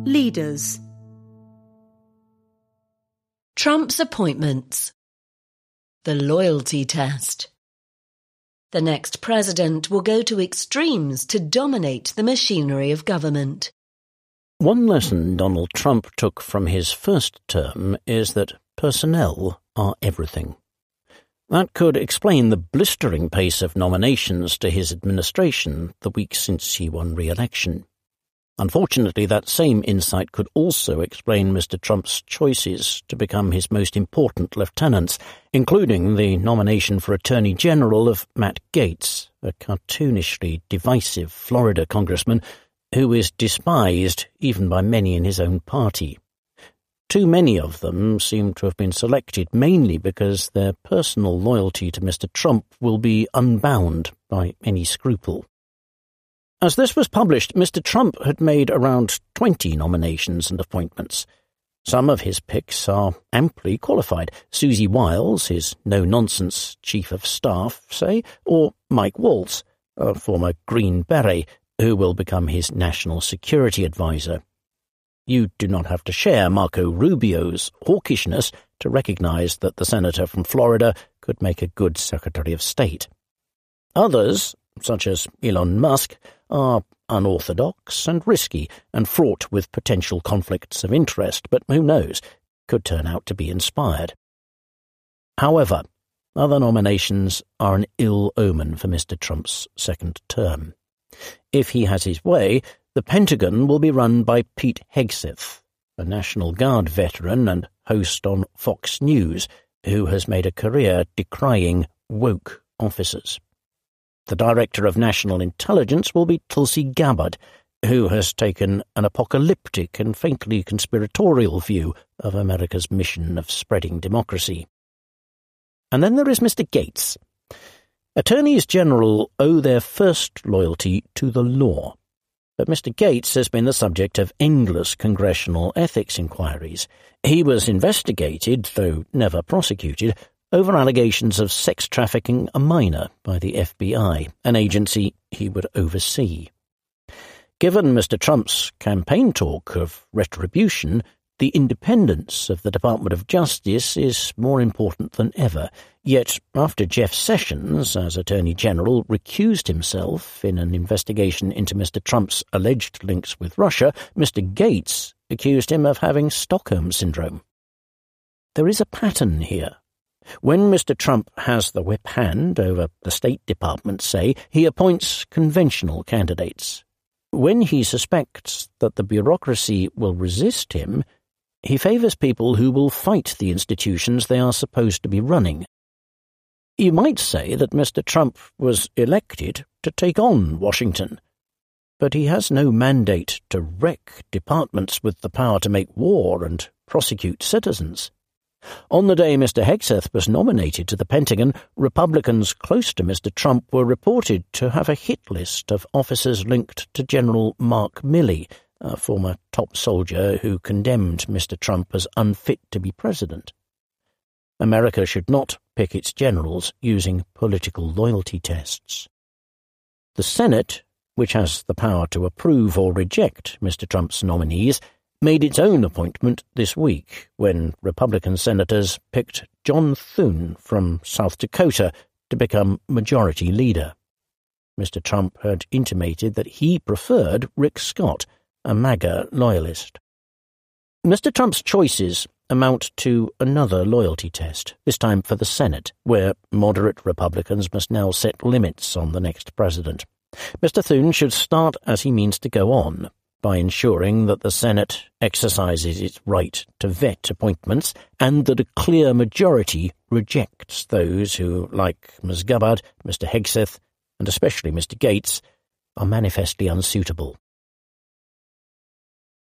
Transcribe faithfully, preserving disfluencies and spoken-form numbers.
Leaders. Trump's appointments. The loyalty test. The next president will go to extremes to dominate the machinery of government. One lesson Donald Trump took from his first term is that personnel are everything. That could explain the blistering pace of nominations to his administration the week since he won re-election. Unfortunately, that same insight could also explain Mister Trump's choices to become his most important lieutenants, including the nomination for Attorney General of Matt Gaetz, a cartoonishly divisive Florida congressman who is despised even by many in his own party. Too many of them seem to have been selected mainly because their personal loyalty to Mister Trump will be unbound by any scruple. As this was published, Mister Trump had made around twenty nominations and appointments. Some of his picks are amply qualified. Susie Wiles, his no-nonsense chief of staff, say, or Mike Waltz, a former Green Beret, who will become his national security advisor. You do not have to share Marco Rubio's hawkishness to recognize that the senator from Florida could make a good Secretary of State. Others, such as Elon Musk, are unorthodox and risky and fraught with potential conflicts of interest, but who knows, could turn out to be inspired. However, other nominations are an ill omen for Mister Trump's second term. If he has his way, the Pentagon will be run by Pete Hegseth, a National Guard veteran and host on Fox News, who has made a career decrying woke officers. The Director of National Intelligence will be Tulsi Gabbard, who has taken an apocalyptic and faintly conspiratorial view of America's mission of spreading democracy. And then there is Mister Gaetz. Attorneys General owe their first loyalty to the law. But Mister Gaetz has been the subject of endless congressional ethics inquiries. He was investigated, though never prosecuted, over allegations of sex trafficking a minor by the F B I, an agency he would oversee. Given Mister Trump's campaign talk of retribution, the independence of the Department of Justice is more important than ever. Yet, after Jeff Sessions, as Attorney General, recused himself in an investigation into Mister Trump's alleged links with Russia, Mister Gaetz accused him of having Stockholm Syndrome. There is a pattern here. When Mister Trump has the whip hand over the State Department, say, he appoints conventional candidates. When he suspects that the bureaucracy will resist him, he favours people who will fight the institutions they are supposed to be running. You might say that Mister Trump was elected to take on Washington, but he has no mandate to wreck departments with the power to make war and prosecute citizens. On the day Mister Hegseth was nominated to the Pentagon, Republicans close to Mister Trump were reported to have a hit list of officers linked to General Mark Milley, a former top soldier who condemned Mister Trump as unfit to be president. America should not pick its generals using political loyalty tests. The Senate, which has the power to approve or reject Mister Trump's nominees, made its own appointment this week when Republican senators picked John Thune from South Dakota to become majority leader. Mister Trump had intimated that he preferred Rick Scott, a MAGA loyalist. Mister Trump's choices amount to another loyalty test, this time for the Senate, where moderate Republicans must now set limits on the next president. Mister Thune should start as he means to go on, by ensuring that the Senate exercises its right to vet appointments and that a clear majority rejects those who, like Miz Gabbard, Mister Hegseth, and especially Mister Gaetz, are manifestly unsuitable.